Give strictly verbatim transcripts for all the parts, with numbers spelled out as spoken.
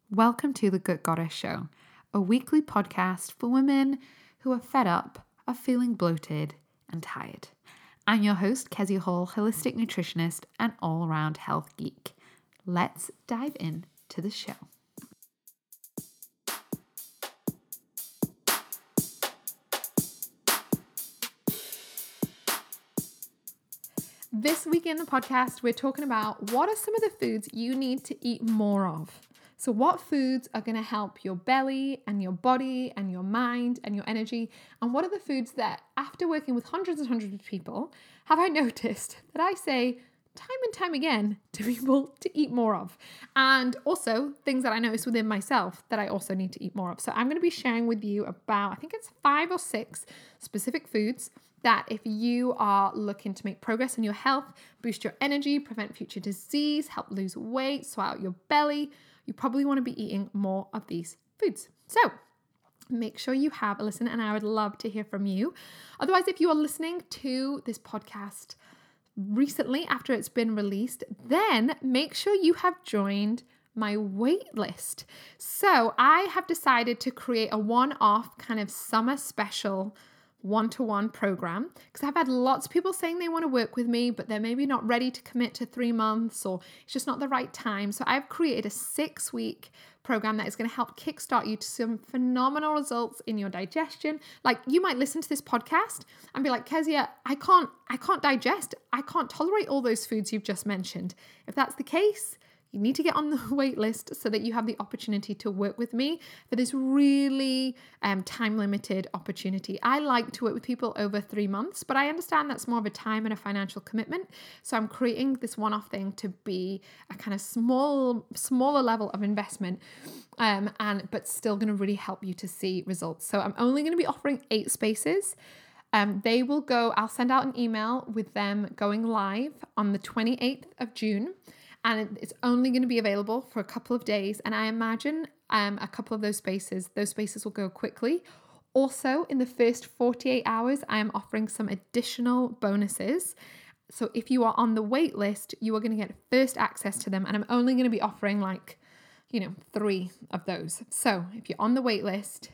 Welcome to the Good Goddess Show, a weekly podcast for women who are fed up of feeling bloated and tired. I'm your host, Kezia Hall, holistic nutritionist and all-around health geek. Let's dive in to the show. This week in the podcast, we're talking about what are some of the foods you need to eat more of. So what foods are going to help your belly and your body and your mind and your energy? And what are the foods that, after working with hundreds and hundreds of people, have I noticed that I say time and time again to people to eat more of? And also things that I notice within myself that I also need to eat more of. So I'm going to be sharing with you about, I think it's five or six specific foods that if you are looking to make progress in your health, boost your energy, prevent future disease, help lose weight, swell out your belly, you probably want to be eating more of these foods. So make sure you have a listen, and I would love to hear from you. Otherwise, if you are listening to this podcast recently after it's been released, then make sure you have joined my wait list. So I have decided to create a one-off kind of summer special one-to-one program because I've had lots of people saying they want to work with me, but they're maybe not ready to commit to three months or it's just not the right time. So I've created a six-week program that is going to help kickstart you to some phenomenal results in your digestion. Like, you might listen to this podcast and be like, Kezia, I can't, I can't digest. I can't tolerate all those foods you've just mentioned. If that's the case, you need to get on the wait list so that you have the opportunity to work with me for this really um, time-limited opportunity. I like to work with people over three months, but I understand that's more of a time and a financial commitment. So I'm creating this one-off thing to be a kind of small, smaller level of investment, um, and but still going to really help you to see results. So I'm only going to be offering eight spaces. Um, they will go, I'll send out an email with them going live on the twenty-eighth of June. And it's only going to be available for a couple of days. And I imagine um, a couple of those spaces, those spaces will go quickly. Also, in the first forty-eight hours, I am offering some additional bonuses. So if you are on the wait list, you are going to get first access to them. And I'm only going to be offering like, you know, three of those. So if you're on the wait list,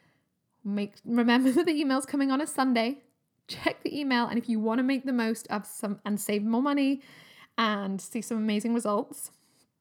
make remember that the email's coming on a Sunday. Check the email. And if you want to make the most of some and save more money and see some amazing results,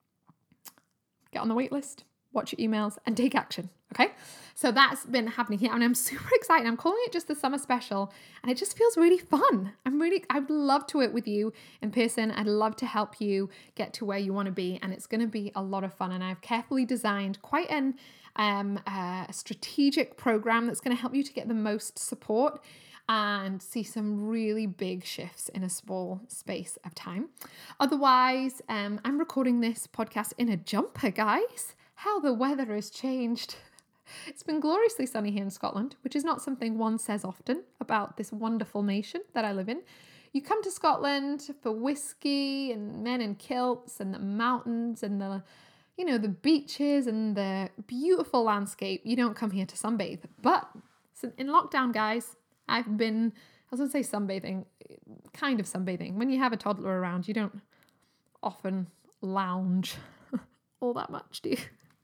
get on the wait list, watch your emails, and take action, okay? So that's been happening here, and I'm super excited. I'm calling it just the summer special, and it just feels really fun. I'm really, I'd love to work with you in person. I'd love to help you get to where you want to be, and it's going to be a lot of fun. And I've carefully designed quite an um, uh, strategic program that's going to help you to get the most support and see some really big shifts in a small space of time. Otherwise, um, I'm recording this podcast in a jumper, guys. How the weather has changed. It's been gloriously sunny here in Scotland, which is not something one says often about this wonderful nation that I live in. You come to Scotland for whiskey and men in kilts and the mountains and the, you know, the beaches and the beautiful landscape. You don't come here to sunbathe. But in lockdown, guys, I've been, I was going to say sunbathing, kind of sunbathing. When you have a toddler around, you don't often lounge all that much, do you?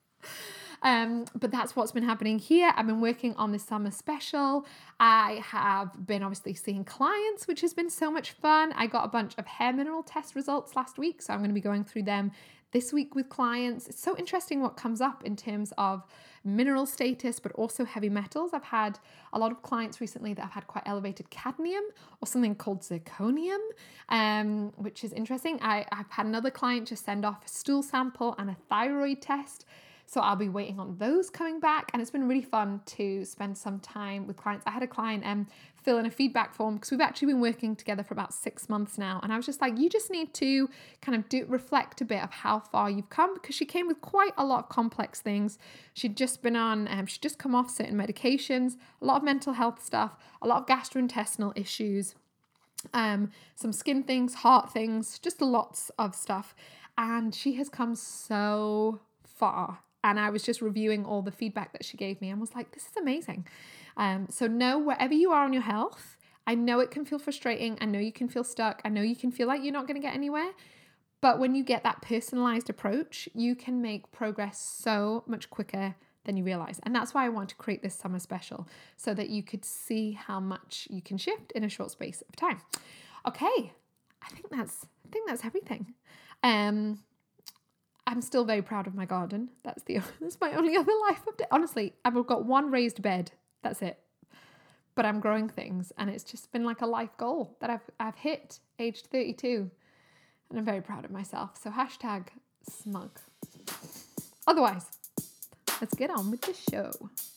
Um, but that's what's been happening here. I've been working on this summer special. I have been obviously seeing clients, which has been so much fun. I got a bunch of hair mineral test results last week, so I'm going to be going through them this week with clients. It's so interesting what comes up in terms of mineral status, but also heavy metals. I've had a lot of clients recently that have had quite elevated cadmium or something called zirconium, um, which is interesting. I, I've had another client just send off a stool sample and a thyroid test. So I'll be waiting on those coming back. And it's been really fun to spend some time with clients. I had a client um, fill in a feedback form because we've actually been working together for about six months now. And I was just like, you just need to kind of do reflect a bit of how far you've come, because she came with quite a lot of complex things. She'd just been on, um, she'd just come off certain medications, a lot of mental health stuff, a lot of gastrointestinal issues, um, some skin things, heart things, just lots of stuff. And she has come so far. And I was just reviewing all the feedback that she gave me and was like, this is amazing. Um, so know wherever you are on your health, I know it can feel frustrating. I know you can feel stuck. I know you can feel like you're not going to get anywhere. But when you get that personalized approach, you can make progress so much quicker than you realize. And that's why I want to create this summer special, so that you could see how much you can shift in a short space of time. Okay, I think that's I think that's everything. Um, I'm still very proud of my garden. That's the that's my only other life update. Honestly, I've got one raised bed. That's it. But I'm growing things, and it's just been like a life goal that I've I've hit aged thirty-two. And I'm very proud of myself. So hashtag smug. Otherwise, let's get on with the show.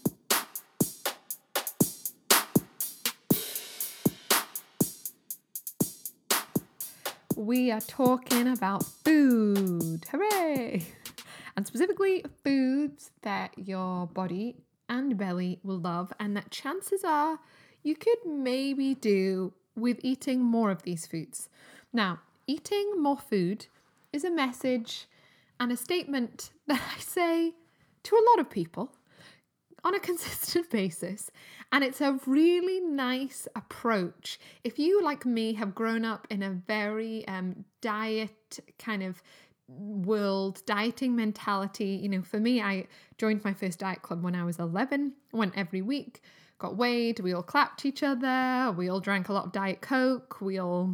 We are talking about food. Hooray! And specifically foods that your body and belly will love, and that chances are you could maybe do with eating more of these foods. Now, eating more food is a message and a statement that I say to a lot of people on a consistent basis. And it's a really nice approach. If you, like me, have grown up in a very um, diet kind of world, dieting mentality, you know, for me, I joined my first diet club when I was eleven, went every week, got weighed, we all clapped each other, we all drank a lot of Diet Coke, we all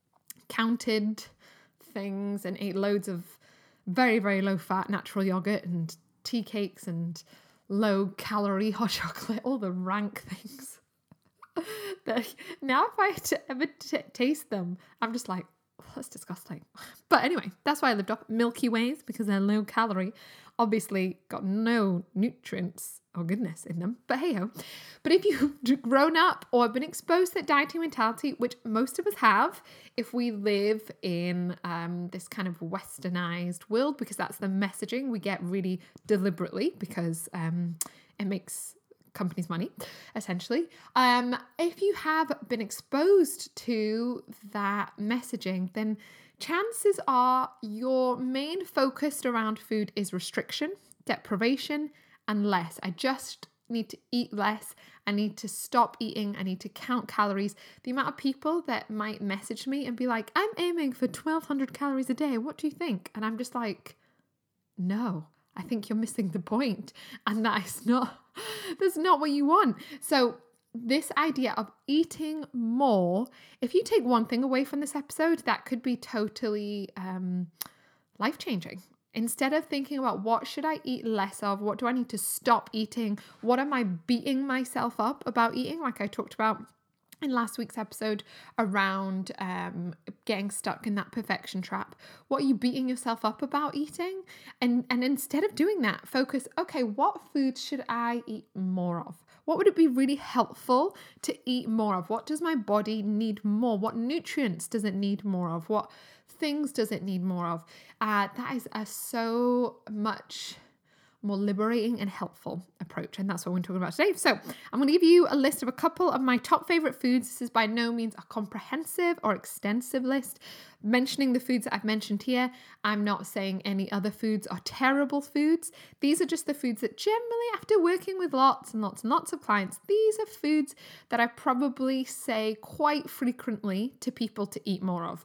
counted things and ate loads of very, very low fat natural yogurt and tea cakes and low calorie hot chocolate, all the rank things. that now if I t- ever t- taste them, I'm just like, oh, that's disgusting. But anyway, that's why I lived off Milky Ways, because they're low calorie. Obviously got no nutrients or goodness in them, but hey ho. But if you've grown up or been exposed to that dieting mentality, which most of us have, if we live in um, this kind of westernized world, because that's the messaging we get really deliberately, because um, it makes companies money, essentially. Um, if you have been exposed to that messaging, then chances are your main focus around food is restriction, deprivation, and less. I just need to eat less. I need to stop eating. I need to count calories. The amount of people that might message me and be like, I'm aiming for twelve hundred calories a day. What do you think? And I'm just like, no, I think you're missing the point. And that is not, that's not what you want. So this idea of eating more, if you take one thing away from this episode, that could be totally um, life-changing. Instead of thinking about what should I eat less of, what do I need to stop eating, what am I beating myself up about eating, like I talked about in last week's episode around um, getting stuck in that perfection trap. What are you beating yourself up about eating? And, and instead of doing that, focus, okay, what foods should I eat more of? What would it be really helpful to eat more of? What does my body need more? What nutrients does it need more of? What things does it need more of? Uh, that is a so much more liberating and helpful approach. And that's what we're talking about today. So I'm going to give you a list of a couple of my top favorite foods. This is by no means a comprehensive or extensive list. Mentioning the foods that I've mentioned here, I'm not saying any other foods are terrible foods. These are just the foods that generally, after working with lots and lots and lots of clients, these are foods that I probably say quite frequently to people to eat more of.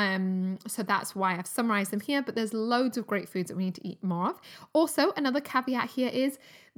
Um, so that's why I've summarized them here, but there's loads of great foods that we need to eat more of. Also, another caveat here is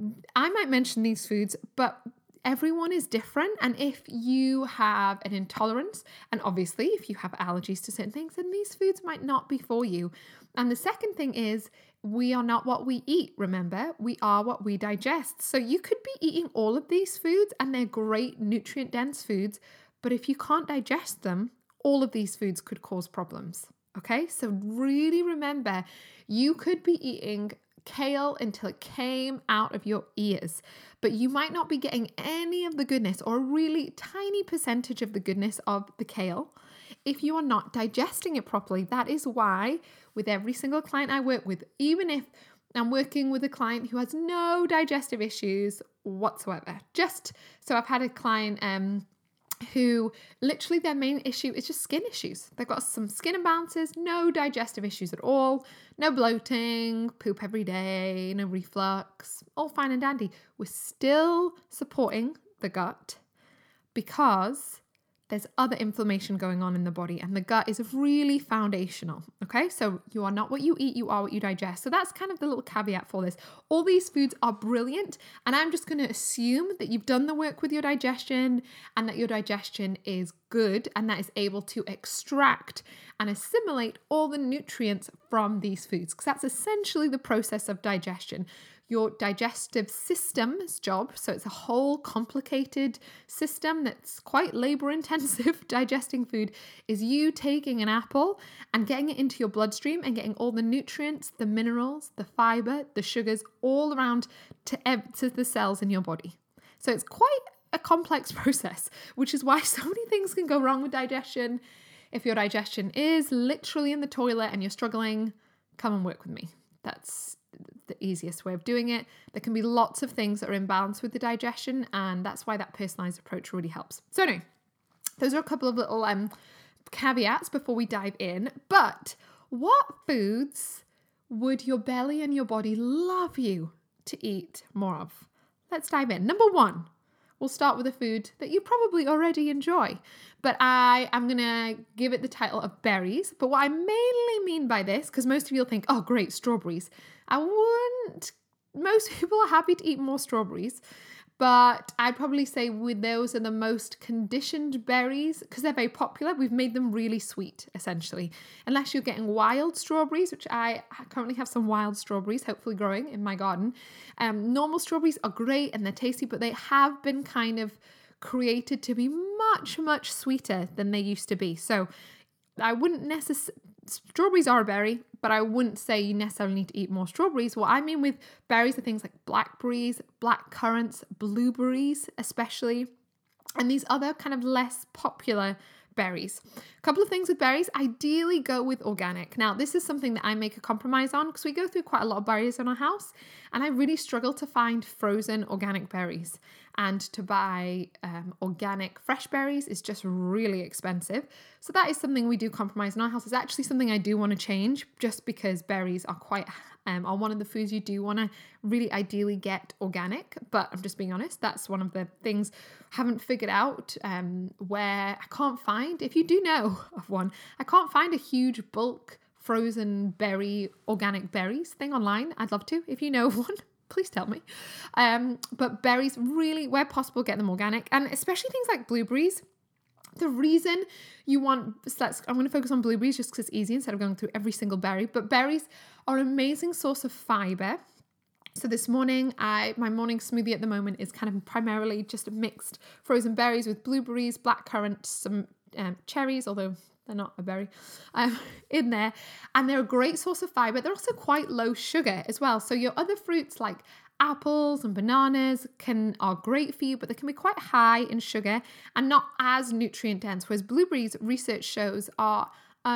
I might mention these foods, but everyone is different. And if you have an intolerance, and obviously if you have allergies to certain things, then these foods might not be for you. And the second thing is, we are not what we eat, remember? We are what we digest. So you could be eating all of these foods and they're great nutrient-dense foods, but if you can't digest them, all of these foods could cause problems. Okay, so really remember, you could be eating kale until it came out of your ears, but you might not be getting any of the goodness or a really tiny percentage of the goodness of the kale if you are not digesting it properly. That is why with every single client I work with, even if I'm working with a client who has no digestive issues whatsoever, just so I've had a client um who literally their main issue is just skin issues. They've got some skin imbalances, no digestive issues at all, no bloating, poop every day, no reflux, all fine and dandy. We're still supporting the gut because there's other inflammation going on in the body, and the gut is really foundational. Okay, so you are not what you eat, you are what you digest. So that's kind of the little caveat for this. All these foods are brilliant, and I'm just going to assume that you've done the work with your digestion and that your digestion is good and that is able to extract and assimilate all the nutrients from these foods, because that's essentially the process of digestion. Your digestive system's job, so it's a whole complicated system that's quite labor intensive, digesting food, is you taking an apple and getting it into your bloodstream and getting all the nutrients, the minerals, the fiber, the sugars all around to, ev- to the cells in your body. So it's quite a complex process, which is why so many things can go wrong with digestion. If your digestion is literally in the toilet and you're struggling, come and work with me. That's the easiest way of doing it. There can be lots of things that are in balance with the digestion, and that's why that personalized approach really helps. So anyway, those are a couple of little um, caveats before we dive in. But what foods would your belly and your body love you to eat more of? Let's dive in. Number one, we'll start with a food that you probably already enjoy, but I am going to give it the title of berries. But what I mainly mean by this, because most of you will think, oh, great, strawberries. I wouldn't, most people are happy to eat more strawberries, but I'd probably say with those are the most conditioned berries because they're very popular. We've made them really sweet, essentially. Unless you're getting wild strawberries, which I currently have some wild strawberries, hopefully growing in my garden. Um, normal strawberries are great and they're tasty, but they have been kind of created to be much, much sweeter than they used to be. So I wouldn't necessarily, strawberries are a berry, but I wouldn't say you necessarily need to eat more strawberries. What I mean with berries are things like blackberries, black currants, blueberries especially, and these other kind of less popular berries. A couple of things with berries, ideally go with organic. Now, this is something that I make a compromise on because we go through quite a lot of berries in our house, and I really struggle to find frozen organic berries. And to buy um, organic fresh berries is just really expensive. So that is something we do compromise in our house. It's actually something I do want to change just because berries are quite um, are one of the foods you do want to really ideally get organic. But I'm just being honest, that's one of the things I haven't figured out um, where I can't find, if you do know of one, I can't find a huge bulk frozen berry, organic berries thing online. I'd love to, if you know of one. Please tell me. Um, but berries, really, where possible, get them organic. And especially things like blueberries. The reason you want, let's, I'm going to focus on blueberries just because it's easy instead of going through every single berry. But berries are an amazing source of fiber. So this morning, I my morning smoothie at the moment is kind of primarily just mixed frozen berries with blueberries, blackcurrant, some um, cherries, although they're not a berry, um, in there. And they're a great source of fiber. They're also quite low sugar as well. So your other fruits like apples and bananas can are great for you, but they can be quite high in sugar and not as nutrient dense. Whereas blueberries, research shows, are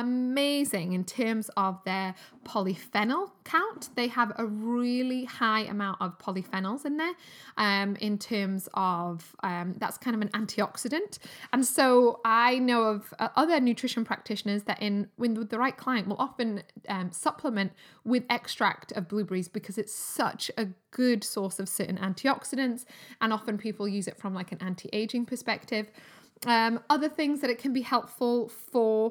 amazing in terms of their polyphenol count. They have a really high amount of polyphenols in there um, in terms of, um, that's kind of an antioxidant. And so I know of uh, other nutrition practitioners that in when with the right client will often um, supplement with extract of blueberries because it's such a good source of certain antioxidants, and often people use it from like an anti-aging perspective. Um, other things that it can be helpful for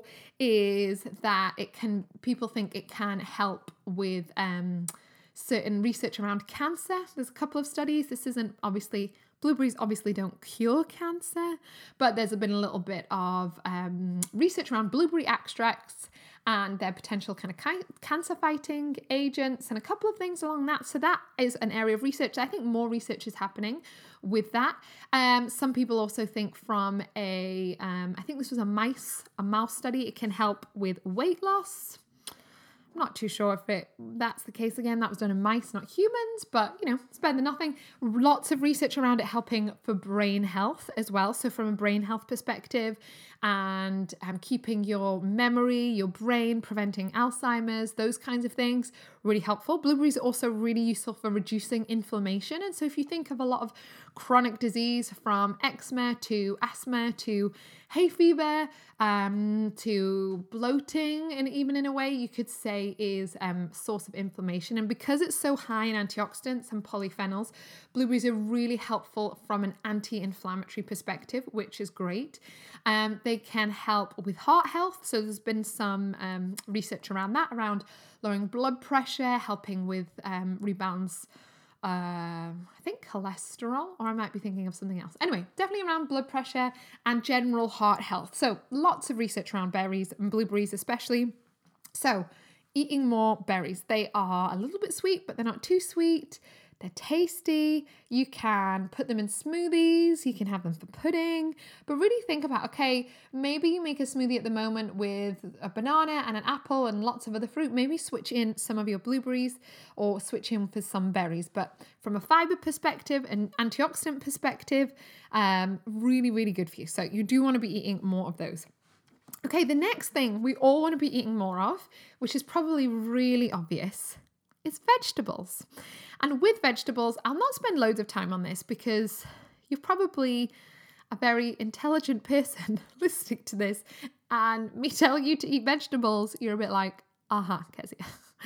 is that it can, people think it can help with um, certain research around cancer. There's a couple of studies. This isn't obviously, blueberries obviously don't cure cancer, but there's been a little bit of um, research around blueberry extracts and their potential kind of ki- cancer fighting agents and a couple of things along that. So that is an area of research. I think more research is happening with that. Um, some people also think from a, um, I think this was a mice, a mouse study, it can help with weight loss. I'm not too sure if it that's the case. Again, that was done in mice, not humans, but you know, it's better than nothing. Lots of research around it helping for brain health as well. So from a brain health perspective and um, keeping your memory, your brain, preventing Alzheimer's, those kinds of things. really helpful. Blueberries are also really useful for reducing inflammation. And so if you think of a lot of chronic disease, from eczema to asthma to hay fever, um, to bloating, and even in a way you could say is a um, source of inflammation. And because it's so high in antioxidants and polyphenols, blueberries are really helpful from an anti-inflammatory perspective, which is great. Um, they can help with heart health. So there's been some um, research around that, around lowering blood pressure, helping with um, rebalance, uh, I think cholesterol, or I might be thinking of something else. Anyway, definitely around blood pressure and general heart health. So lots of research around berries and blueberries especially. So eating more berries. They are a little bit sweet, but they're not too sweet. They're tasty. You can put them in smoothies. You can have them for pudding. But really think about, okay, maybe you make a smoothie at the moment with a banana and an apple and lots of other fruit. Maybe switch in some of your blueberries or switch in for some berries. But from a fiber perspective and antioxidant perspective, um, really, really good for you. So you do want to be eating more of those. Okay, the next thing we all want to be eating more of, which is probably really obvious, is vegetables. And with vegetables, I'll not spend loads of time on this because you're probably a very intelligent person listening to this, and me telling you to eat vegetables, you're a bit like, uh-huh, Kezia.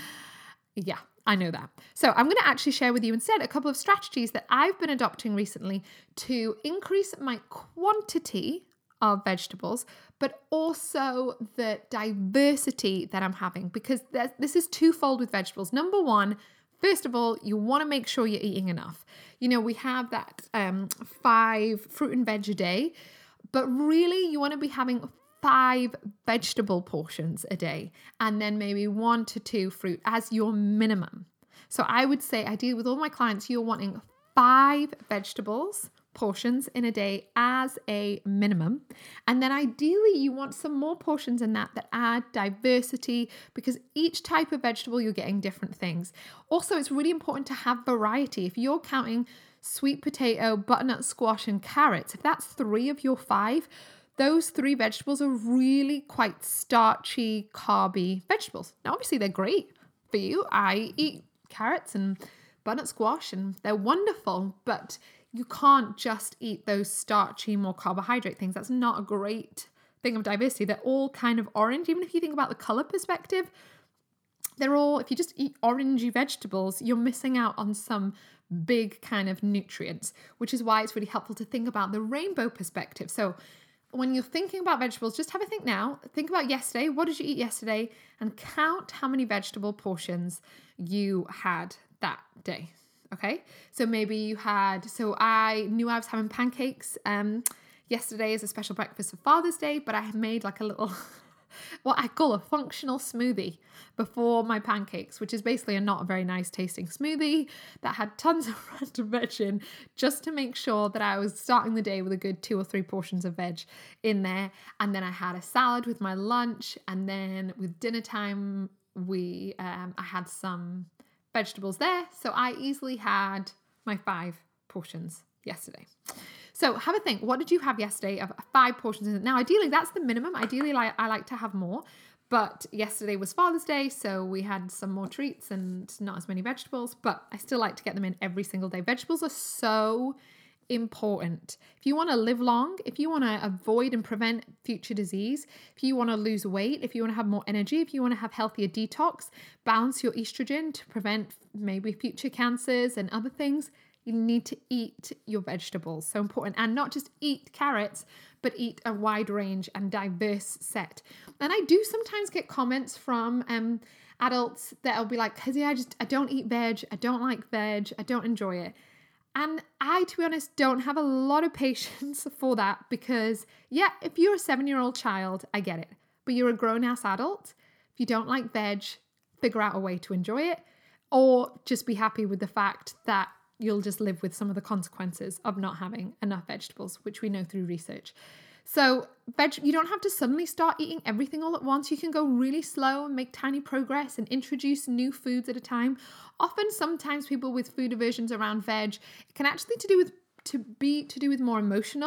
Yeah, I know that. So I'm going to actually share with you instead a couple of strategies that I've been adopting recently to increase my quantity of vegetables, but also the diversity that I'm having, because this is twofold with vegetables. Number one, first of all, you want to make sure you're eating enough. You know, we have that um, five fruit and veg a day, but really you want to be having five vegetable portions a day, and then maybe one to two fruit as your minimum. So I would say, ideally with all my clients, you're wanting five vegetables portions in a day as a minimum. And then ideally you want some more portions in that that add diversity, because each type of vegetable you're getting different things. Also, it's really important to have variety. If you're counting sweet potato, butternut squash and carrots, if that's three of your five, those three vegetables are really quite starchy, carby vegetables. Now, obviously they're great for you. I eat carrots and butternut squash and they're wonderful, but you can't just eat those starchy, more carbohydrate things. That's not a great thing of diversity. They're all kind of orange. Even if you think about the color perspective, they're all, if you just eat orangey vegetables, you're missing out on some big kind of nutrients, which is why it's really helpful to think about the rainbow perspective. So when you're thinking about vegetables, just have a think now. Think about yesterday. What did you eat yesterday? And count how many vegetable portions you had that day. Okay, so maybe you had, so I knew I was having pancakes um, yesterday as a special breakfast for Father's Day, but I had made like a little, what I call a functional smoothie before my pancakes, which is basically a not a very nice tasting smoothie that had tons of random veg in, just to make sure that I was starting the day with a good two or three portions of veg in there. And then I had a salad with my lunch, and then with dinner time, we, um, I had some vegetables there. So I easily had my five portions yesterday. So have a think. What did you have yesterday of five portions? Now, ideally, that's the minimum. Ideally, like, I like to have more. But yesterday was Father's Day, so we had some more treats and not as many vegetables. But I still like to get them in every single day. Vegetables are so important. If you want to live long, if you want to avoid and prevent future disease, if you want to lose weight, if you want to have more energy, if you want to have healthier detox, balance your estrogen to prevent maybe future cancers and other things, you need to eat your vegetables. So important. And not just eat carrots, but eat a wide range and diverse set. And I do sometimes get comments from um, adults that'll be like, Kezia, I just, I don't eat veg. I don't like veg. I don't enjoy it. And I, to be honest, don't have a lot of patience for that, because yeah, if you're a seven-year-old child, I get it. But you're a grown-ass adult. If you don't like veg, figure out a way to enjoy it, or just be happy with the fact that you'll just live with some of the consequences of not having enough vegetables, which we know through research. So veg, you don't have to suddenly start eating everything all at once. You can go really slow and make tiny progress and introduce new foods at a time. Often, sometimes people with food aversions around veg, it can actually to do with to be to do with more emotional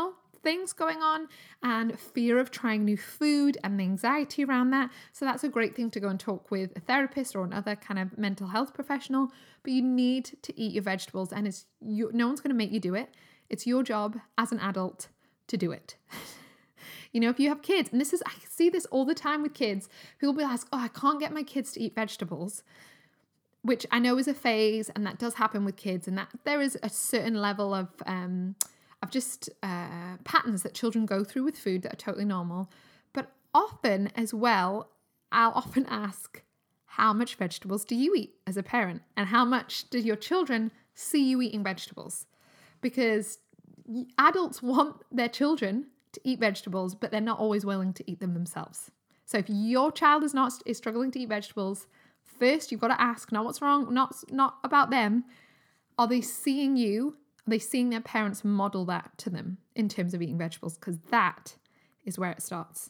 things going on and fear of trying new food and the anxiety around that. So that's a great thing to go and talk with a therapist or another kind of mental health professional. But you need to eat your vegetables, and it's you, no one's going to make you do it. It's your job as an adult to do it. You know, if you have kids, and this is, I see this all the time with kids, people will ask, oh, I can't get my kids to eat vegetables, which I know is a phase, and that does happen with kids, and that there is a certain level of, um, of just uh, patterns that children go through with food that are totally normal. But often as well, I'll often ask, how much vegetables do you eat as a parent? And how much do your children see you eating vegetables? Because adults want their children to eat vegetables, but they're not always willing to eat them themselves. So if your child is not is struggling to eat vegetables, first you've got to ask, not what's wrong, not not about them. Are they seeing you? Are they seeing their parents model that to them in terms of eating vegetables? Because that is where it starts.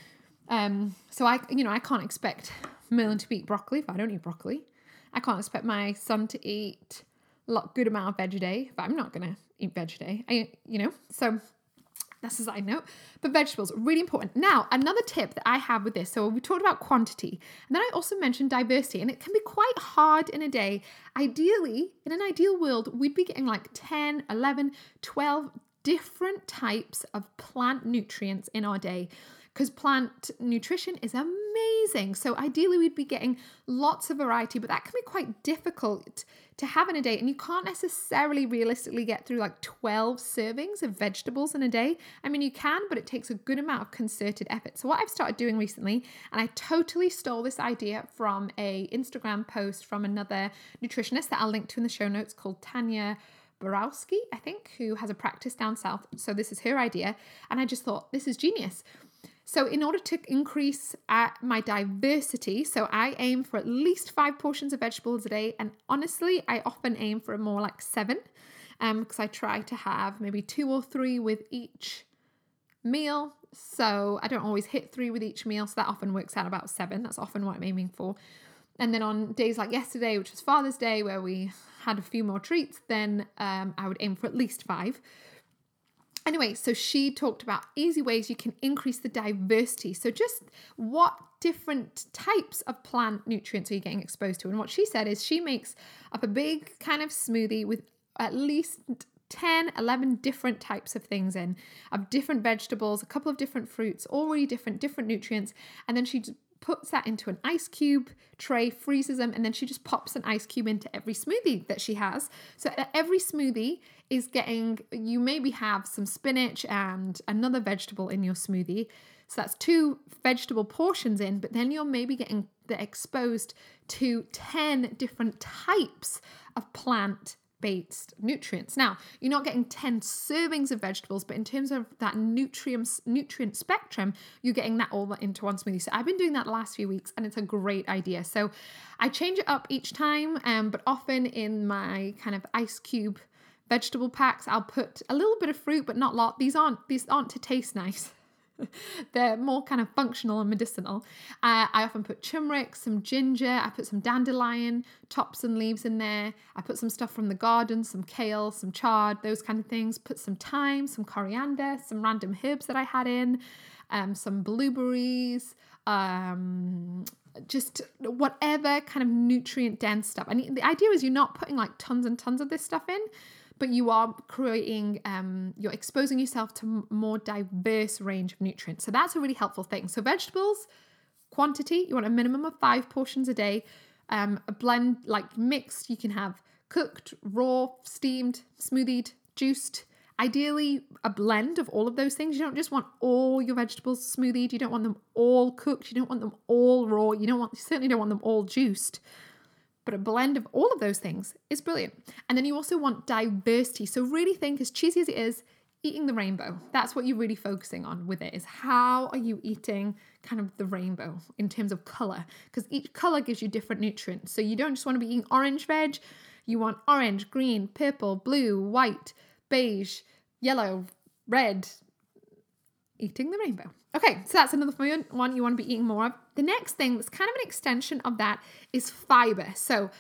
Um, so I, you know, I can't expect Merlin to eat broccoli if I don't eat broccoli. I can't expect my son to eat a lot good amount of veg a day if I'm not going to eat veg a day. I, you know, so. That's a side note, but vegetables, really important. Now, another tip that I have with this, so we talked about quantity, and then I also mentioned diversity, and it can be quite hard in a day. Ideally, in an ideal world, we'd be getting like ten, eleven, twelve different types of plant nutrients in our day, because plant nutrition is amazing. So ideally, we'd be getting lots of variety, but that can be quite difficult to have in a day. And you can't necessarily realistically get through like twelve servings of vegetables in a day. I mean, you can, but it takes a good amount of concerted effort. So what I've started doing recently, and I totally stole this idea from a Instagram post from another nutritionist that I'll link to in the show notes, called Tanya Borowski, I think, who has a practice down south. So this is her idea. And I just thought, this is genius. So in order to increase uh, my diversity, so I aim for at least five portions of vegetables a day. And honestly, I often aim for more like seven, um, because I try to have maybe two or three with each meal. So I don't always hit three with each meal. So that often works out about seven. That's often what I'm aiming for. And then on days like yesterday, which was Father's Day, where we had a few more treats, then um, I would aim for at least five. Anyway, so she talked about easy ways you can increase the diversity. So just what different types of plant nutrients are you getting exposed to? And what she said is she makes up a big kind of smoothie with at least ten, eleven different types of things in, of different vegetables, a couple of different fruits, all really different, different nutrients. And then she just puts that into an ice cube tray, freezes them, and then she just pops an ice cube into every smoothie that she has. So every smoothie is getting, you maybe have some spinach and another vegetable in your smoothie. So that's two vegetable portions in, but then you're maybe getting the exposed to ten different types of plant based nutrients. Now, you're not getting ten servings of vegetables, but in terms of that nutrient nutrient spectrum, you're getting that all into one smoothie. So I've been doing that the last few weeks, and it's a great idea. So I change it up each time, um, but often in my kind of ice cube vegetable packs, I'll put a little bit of fruit, but not a lot. These aren't these aren't to taste nice. They're more kind of functional and medicinal. Uh, I often put turmeric, some ginger, I put some dandelion tops and leaves in there. I put some stuff from the garden, some kale, some chard, those kind of things. Put some thyme, some coriander, some random herbs that I had in, um, some blueberries, um, just whatever kind of nutrient dense stuff. And the idea is you're not putting like tons and tons of this stuff in, but you are creating, um, you're exposing yourself to a more diverse range of nutrients. So that's a really helpful thing. So vegetables, quantity, you want a minimum of five portions a day. Um, a blend, like mixed, you can have cooked, raw, steamed, smoothied, juiced. Ideally, a blend of all of those things. You don't just want all your vegetables smoothied. You don't want them all cooked. You don't want them all raw. You don't want, you certainly don't want them all juiced. But a blend of all of those things is brilliant. And then you also want diversity. So really think, as cheesy as it is, eating the rainbow. That's what you're really focusing on with it, is how are you eating kind of the rainbow in terms of color? Because each color gives you different nutrients. So you don't just want to be eating orange veg. You want orange, green, purple, blue, white, beige, yellow, red, eating the rainbow. Okay, so that's another one you want to be eating more of. The next thing that's kind of an extension of that is fiber. So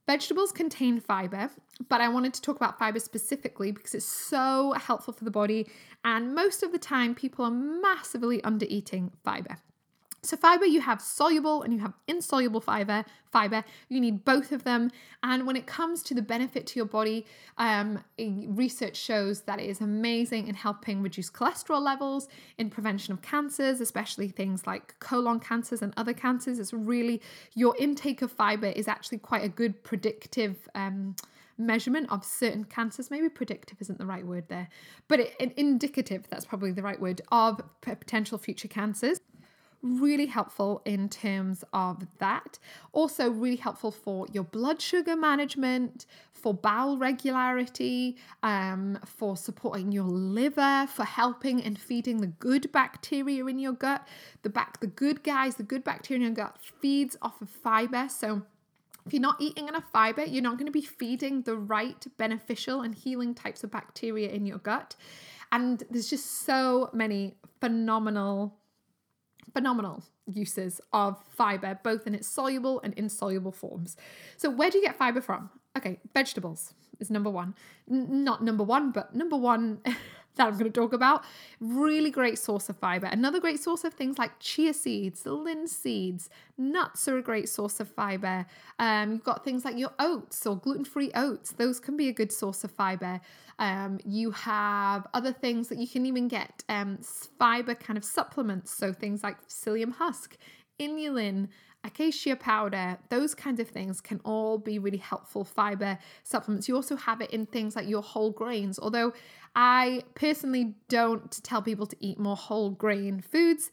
Vegetables contain fiber, but I wanted to talk about fiber specifically because it's so helpful for the body. And most of the time, people are massively under eating fiber. So fiber, you have soluble and you have insoluble fiber. Fiber, you need both of them. And when it comes to the benefit to your body, um, research shows that it is amazing in helping reduce cholesterol levels, in prevention of cancers, especially things like colon cancers and other cancers. It's really, your intake of fiber is actually quite a good predictive um, measurement of certain cancers. Maybe predictive isn't the right word there, but it, it, indicative, that's probably the right word, of potential future cancers. Really helpful in terms of that. Also really helpful for your blood sugar management, for bowel regularity, um, for supporting your liver, for helping and feeding the good bacteria in your gut. The back, the good guys, the good bacteria in your gut feeds off of fiber. So if you're not eating enough fiber, you're not going to be feeding the right beneficial and healing types of bacteria in your gut. And there's just so many phenomenal phenomenal uses of fiber, both in its soluble and insoluble forms. So where do you get fiber from? Okay, vegetables is number one. N- not number one, but number one that I'm going to talk about. Really great source of fiber. Another great source of things like chia seeds, linseeds, nuts are a great source of fiber. Um, you've got things like your oats or gluten-free oats. Those can be a good source of fiber. Um, you have other things that you can even get um, fiber kind of supplements. So things like psyllium husk, inulin, acacia powder, those kinds of things can all be really helpful fiber supplements. You also have it in things like your whole grains, although I personally don't tell people to eat more whole grain foods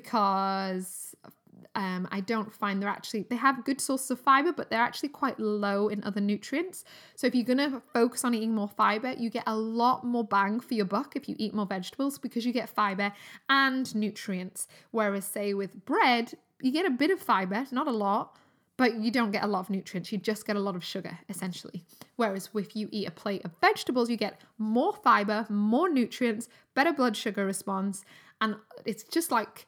because um, I don't find they're actually, they have good sources of fiber, but they're actually quite low in other nutrients. So if you're going to focus on eating more fiber, you get a lot more bang for your buck if you eat more vegetables because you get fiber and nutrients. Whereas say with bread, you get a bit of fiber, not a lot, but you don't get a lot of nutrients. You just get a lot of sugar, essentially. Whereas if you eat a plate of vegetables, you get more fiber, more nutrients, better blood sugar response, and it's just like,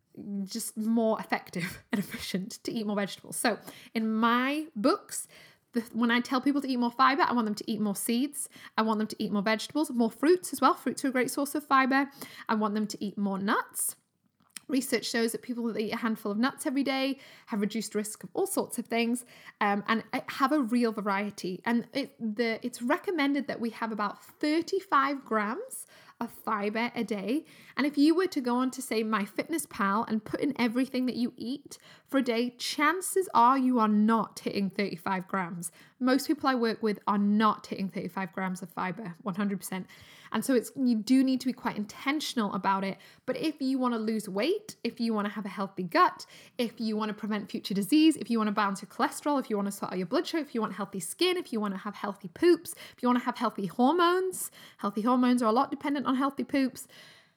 just more effective and efficient to eat more vegetables. So in my books, the, when I tell people to eat more fiber, I want them to eat more seeds. I want them to eat more vegetables, more fruits as well. Fruits are a great source of fiber. I want them to eat more nuts. Research shows that people that eat a handful of nuts every day have reduced risk of all sorts of things um, and have a real variety. And it, the, it's recommended that we have about thirty-five grams of fiber a day. And if you were to go on to say MyFitnessPal and put in everything that you eat for a day, chances are you are not hitting thirty-five grams. Most people I work with are not hitting thirty-five grams of fiber, one hundred percent. And so it's, you do need to be quite intentional about it. But if you want to lose weight, if you want to have a healthy gut, if you want to prevent future disease, if you want to balance your cholesterol, if you want to sort out your blood sugar, if you want healthy skin, if you want to have healthy poops, if you want to have healthy hormones, healthy hormones are a lot dependent on healthy poops,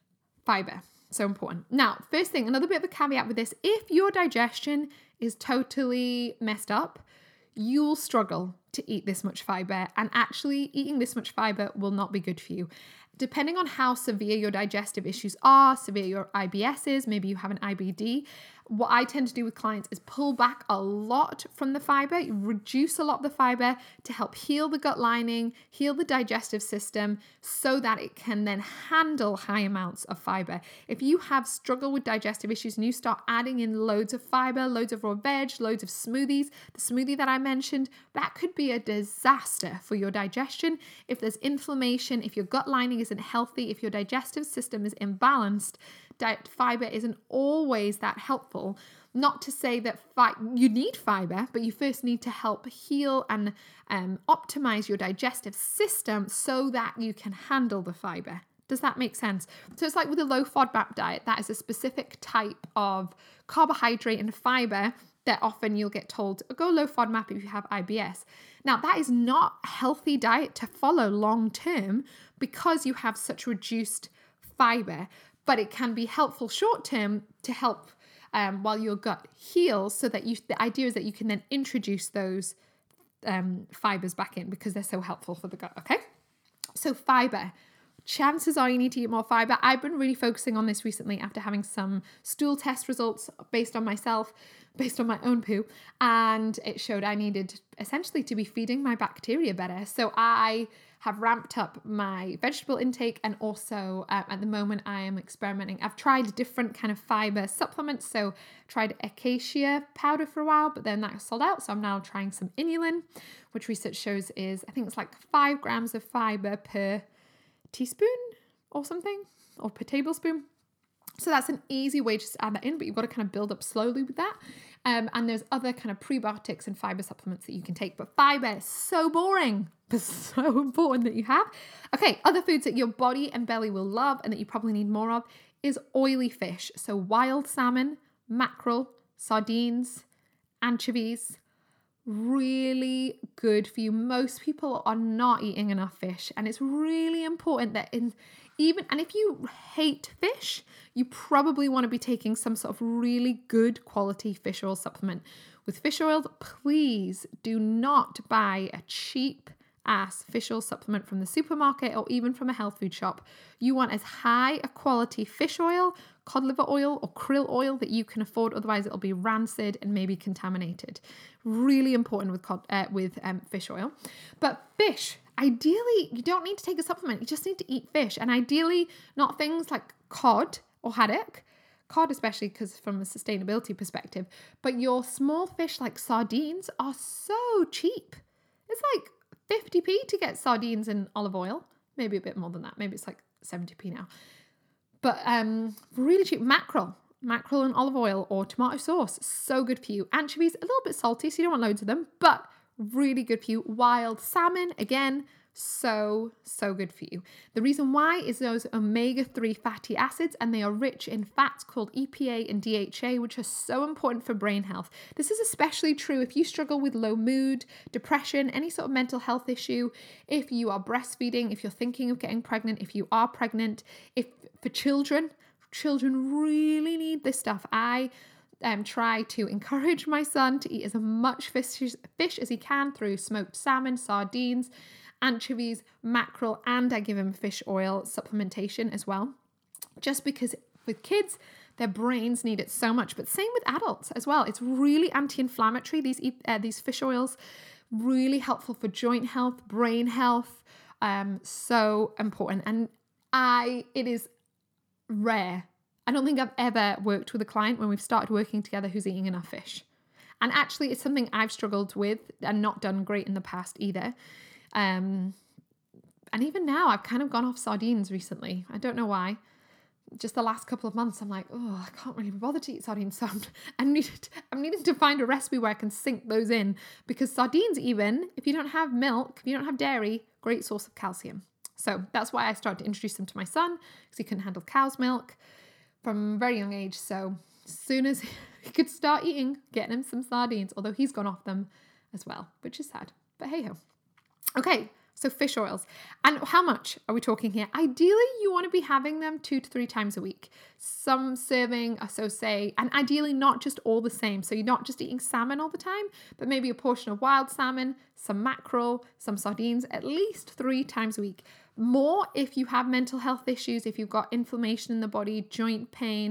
fiber, so important. Now, first thing, another bit of a caveat with this, if your digestion is totally messed up, you'll struggle to eat this much fiber, and actually eating this much fiber will not be good for you. Depending on how severe your digestive issues are, severe your I B S is, maybe you have an I B D, what I tend to do with clients is pull back a lot from the fiber, reduce a lot of the fiber to help heal the gut lining, heal the digestive system so that it can then handle high amounts of fiber. If you have struggle with digestive issues and you start adding in loads of fiber, loads of raw veg, loads of smoothies, the smoothie that I mentioned, that could be a disaster for your digestion. If there's inflammation, if your gut lining isn't healthy, if your digestive system is imbalanced, diet fiber isn't always that helpful. Not to say that fi- you need fiber, but you first need to help heal and um, optimize your digestive system so that you can handle the fiber. Does that make sense? So it's like with a low FODMAP diet, that is a specific type of carbohydrate and fiber that often you'll get told, go low FODMAP if you have I B S. Now, that is not a healthy diet to follow long term because you have such reduced fiber, but it can be helpful short term to help um, while your gut heals, so that you, the idea is that you can then introduce those um, fibers back in because they're so helpful for the gut, okay? So fiber, chances are you need to eat more fiber. I've been really focusing on this recently after having some stool test results based on myself, based on my own poo, and it showed I needed essentially to be feeding my bacteria better. So I have ramped up my vegetable intake, and also uh, at the moment I am experimenting. I've tried different kind of fiber supplements. So tried acacia powder for a while, but then that sold out. So I'm now trying some inulin, which research shows is, I think it's like five grams of fiber per teaspoon or something, or per tablespoon. So that's an easy way just to add that in, but you've got to kind of build up slowly with that. Um, and there's other kind of prebiotics and fiber supplements that you can take, but fiber is so boring, but so important that you have. Okay, other foods that your body and belly will love and that you probably need more of is oily fish. So wild salmon, mackerel, sardines, anchovies, really good for you. Most people are not eating enough fish, and it's really important that in even, and if you hate fish, you probably want to be taking some sort of really good quality fish oil supplement. With fish oil, please do not buy a cheap ass fish oil supplement from the supermarket or even from a health food shop. You want as high a quality fish oil, cod liver oil, or krill oil that you can afford. Otherwise, it'll be rancid and maybe contaminated. Really important with cod, uh, with um, fish oil. But fish, ideally, you don't need to take a supplement. You just need to eat fish, and ideally, not things like cod or haddock. Cod, especially because from a sustainability perspective. But your small fish like sardines are so cheap. It's like fifty p to get sardines in olive oil. Maybe a bit more than that. Maybe it's like seventy p now. But um, really cheap. Mackerel. Mackerel in olive oil or tomato sauce. So good for you. Anchovies, a little bit salty, so you don't want loads of them, but really good for you. Wild salmon, again, so, so good for you. The reason why is those omega three fatty acids, and they are rich in fats called E P A and D H A, which are so important for brain health. This is especially true if you struggle with low mood, depression, any sort of mental health issue, if you are breastfeeding, if you're thinking of getting pregnant, if you are pregnant, if for children, children really need this stuff. I um, try to encourage my son to eat as much fish, fish as he can through smoked salmon, sardines, anchovies, mackerel, and I give him fish oil supplementation as well. Just because with kids, their brains need it so much, but same with adults as well. It's really anti-inflammatory. These uh, these fish oils, really helpful for joint health, brain health, um, so important. And I, it is rare. I don't think I've ever worked with a client when we've started working together who's eating enough fish. And actually, it's something I've struggled with and not done great in the past either. Um, and even now, I've kind of gone off sardines recently. I don't know why. Just the last couple of months, I'm like, oh, I can't really be bothered to eat sardines. So I'm, I'm, needed, I'm needing to find a recipe where I can sink those in. Because sardines, even, if you don't have milk, if you don't have dairy, great source of calcium. So that's why I started to introduce them to my son, because he couldn't handle cow's milk from a very young age. So as soon as he could start eating, getting him some sardines, although he's gone off them as well, which is sad. But hey ho. Okay, so fish oils. And how much are we talking here? Ideally, you want to be having them two to three times a week. Some serving, so say, and ideally not just all the same. So you're not just eating salmon all the time, but maybe a portion of wild salmon, some mackerel, some sardines, at least three times a week. More if you have mental health issues, if you've got inflammation in the body, joint pain,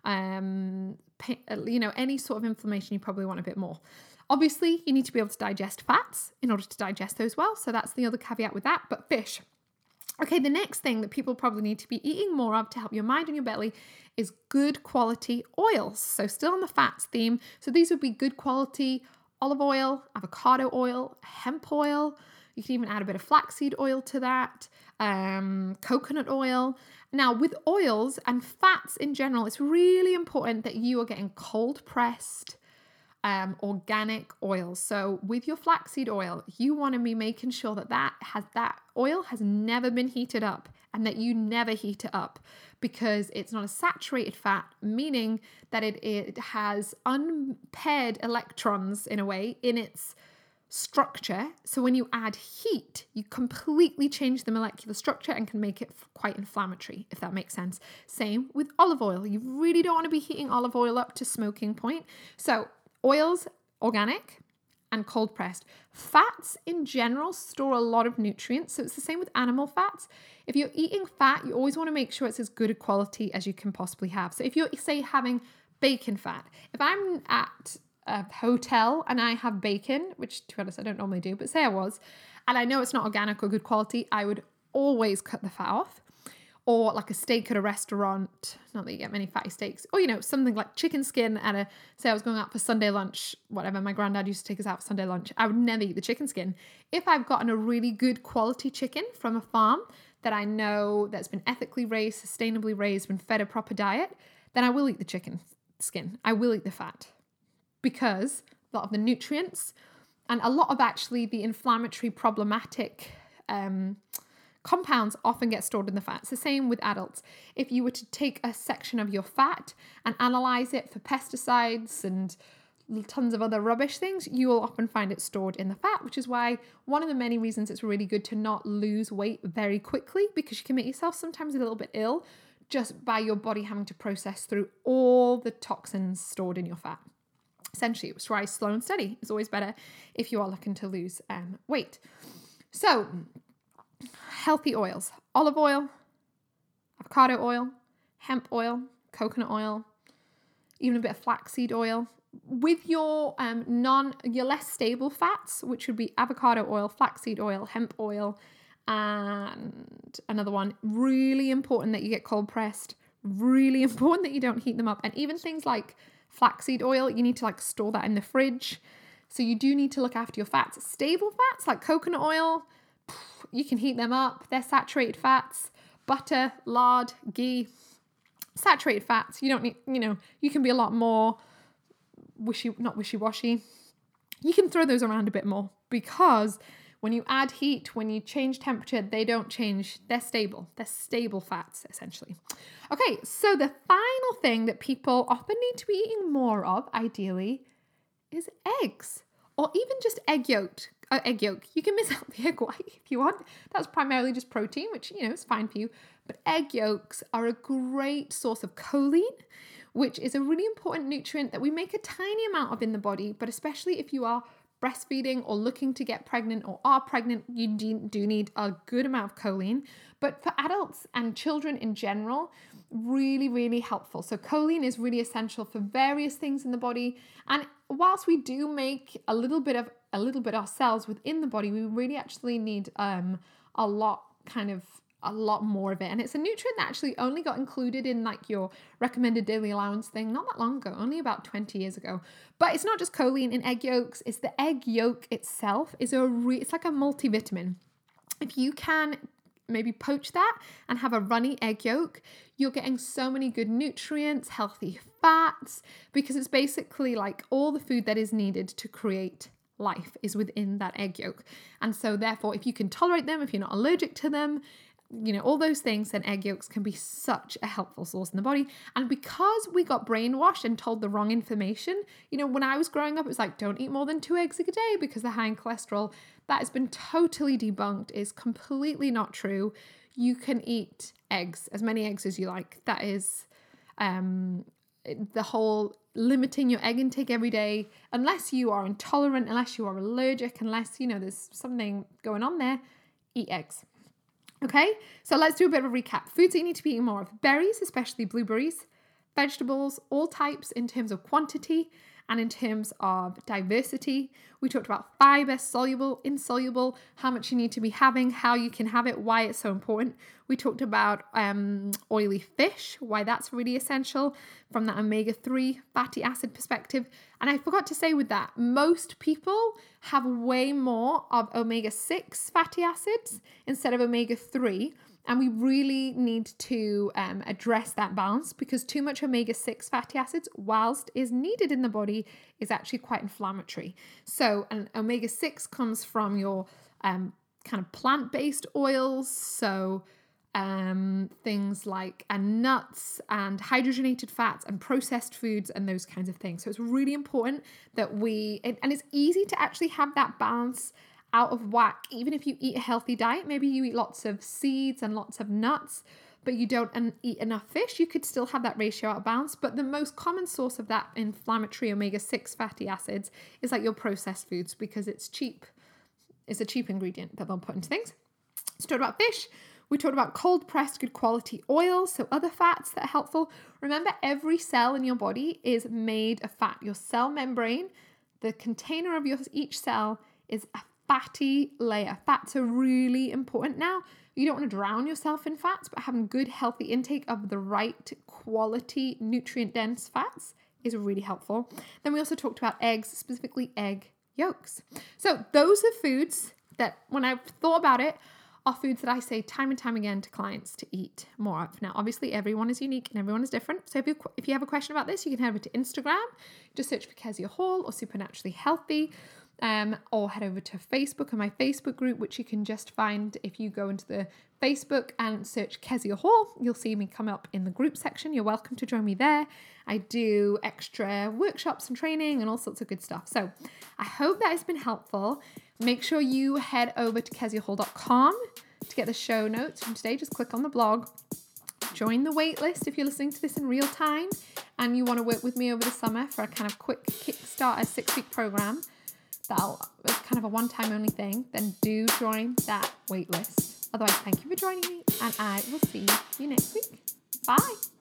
um, pain, you know, any sort of inflammation, you probably want a bit more. Obviously, you need to be able to digest fats in order to digest those well. So that's the other caveat with that. But fish. Okay, the next thing that people probably need to be eating more of to help your mind and your belly is good quality oils. So still on the fats theme. So these would be good quality olive oil, avocado oil, hemp oil. You can even add a bit of flaxseed oil to that, um, coconut oil. Now, with oils and fats in general, it's really important that you are getting cold pressed, Um, organic oils. So with your flaxseed oil, you want to be making sure that that has that oil has never been heated up, and that you never heat it up, because it's not a saturated fat, meaning that it, it has unpaired electrons in a way in its structure. So when you add heat, you completely change the molecular structure and can make it quite inflammatory, if that makes sense. Same with olive oil. You really don't want to be heating olive oil up to smoking point. So oils, organic, and cold pressed. Fats in general store a lot of nutrients. So it's the same with animal fats. If you're eating fat, you always want to make sure it's as good a quality as you can possibly have. So if you're, say, having bacon fat, if I'm at a hotel and I have bacon, which to be honest, I don't normally do, but say I was, and I know it's not organic or good quality, I would always cut the fat off. Or like a steak at a restaurant, not that you get many fatty steaks, or, you know, something like chicken skin at a, say I was going out for Sunday lunch, whatever, my granddad used to take us out for Sunday lunch, I would never eat the chicken skin. If I've gotten a really good quality chicken from a farm that I know that's been ethically raised, sustainably raised, been fed a proper diet, then I will eat the chicken skin. I will eat the fat because a lot of the nutrients and a lot of actually the inflammatory problematic um compounds often get stored in the fat. It's the same with adults. If you were to take a section of your fat and analyze it for pesticides and tons of other rubbish things, you will often find it stored in the fat, which is why one of the many reasons it's really good to not lose weight very quickly, because you can make yourself sometimes a little bit ill just by your body having to process through all the toxins stored in your fat. Essentially, it's why slow and steady is always better if you are looking to lose um, weight. So, healthy oils: olive oil, avocado oil, hemp oil, coconut oil, even a bit of flaxseed oil. With your um, non, your less stable fats, which would be avocado oil, flaxseed oil, hemp oil, and another one, really important that you get cold pressed, really important that you don't heat them up. And even things like flaxseed oil, you need to like store that in the fridge. So you do need to look after your fats. Stable fats like coconut oil, you can heat them up. They're saturated fats. Butter, lard, ghee, saturated fats. You don't need, you know, you can be a lot more wishy, not wishy-washy. You can throw those around a bit more because when you add heat, when you change temperature, they don't change. They're stable. They're stable fats, essentially. Okay, so the final thing that people often need to be eating more of, ideally, is eggs, or even just egg yolk. Uh, egg yolk. You can miss out the egg white if you want. That's primarily just protein, which, you know, is fine for you. But egg yolks are a great source of choline, which is a really important nutrient that we make a tiny amount of in the body, but especially if you are breastfeeding or looking to get pregnant or are pregnant, you do need a good amount of choline. But for adults and children in general, really, really helpful. So choline is really essential for various things in the body. And whilst we do make a little bit of a little bit ourselves within the body, we really actually need um a lot kind of a lot more of it. And it's a nutrient that actually only got included in like your recommended daily allowance thing not that long ago, only about twenty years ago. But it's not just choline in egg yolks, it's the egg yolk itself is a re- it's like a multivitamin. If you can maybe poach that and have a runny egg yolk, you're getting so many good nutrients, healthy fats, because it's basically like all the food that is needed to create life is within that egg yolk. And so therefore, if you can tolerate them, if you're not allergic to them, you know, all those things, then egg yolks can be such a helpful source in the body. And because we got brainwashed and told the wrong information, you know, when I was growing up, it was like, don't eat more than two eggs a day because they're high in cholesterol. That has been totally debunked, is completely not true. You can eat eggs, as many eggs as you like. That is um, the whole limiting your egg intake every day, unless you are intolerant, unless you are allergic, unless, you know, there's something going on there, eat eggs. Okay, so let's do a bit of a recap. Foods that you need to be eating more of: berries, especially blueberries, vegetables, all types in terms of quantity and in terms of diversity. We talked about fiber, soluble, insoluble, how much you need to be having, how you can have it, why it's so important. We talked about um, oily fish, why that's really essential from that omega three fatty acid perspective. And I forgot to say with that, most people have way more of omega six fatty acids instead of omega three. And we really need to um, address that balance, because too much omega six fatty acids, whilst is needed in the body, is actually quite inflammatory. So an omega six comes from your um, kind of plant-based oils. So um, things like and nuts and hydrogenated fats and processed foods and those kinds of things. So it's really important that we, and, and it's easy to actually have that balance out of whack, even if you eat a healthy diet. Maybe you eat lots of seeds and lots of nuts, but you don't en- eat enough fish, you could still have that ratio out of balance. But the most common source of that inflammatory omega six fatty acids is like your processed foods, because it's cheap. It's a cheap ingredient that they'll put into things. So talked about fish. We talked about cold pressed, good quality oils, so other fats that are helpful. Remember, every cell in your body is made of fat. Your cell membrane, the container of your each cell, is a fatty layer. Fats are really important. Now, you don't want to drown yourself in fats, but having good, healthy intake of the right quality, nutrient-dense fats is really helpful. Then we also talked about eggs, specifically egg yolks. So those are foods that, when I've thought about it, are foods that I say time and time again to clients to eat more of. Now, obviously, everyone is unique and everyone is different. So if you, if you have a question about this, you can head over to Instagram. Just search for Kezia Hall or Supernaturally Healthy. Um, or head over to Facebook and my Facebook group, which you can just find if you go into the Facebook and search Kezia Hall. You'll see me come up in the group section. You're welcome to join me there. I do extra workshops and training and all sorts of good stuff. So I hope that has been helpful. Make sure you head over to kezia hall dot com to get the show notes from today. Just click on the blog. Join the waitlist if you're listening to this in real time and you want to work with me over the summer for a kind of quick kickstart, a six-week program. That'll, it's kind of a one-time only thing, then do join that wait list. Otherwise, thank you for joining me, and I will see you next week. Bye.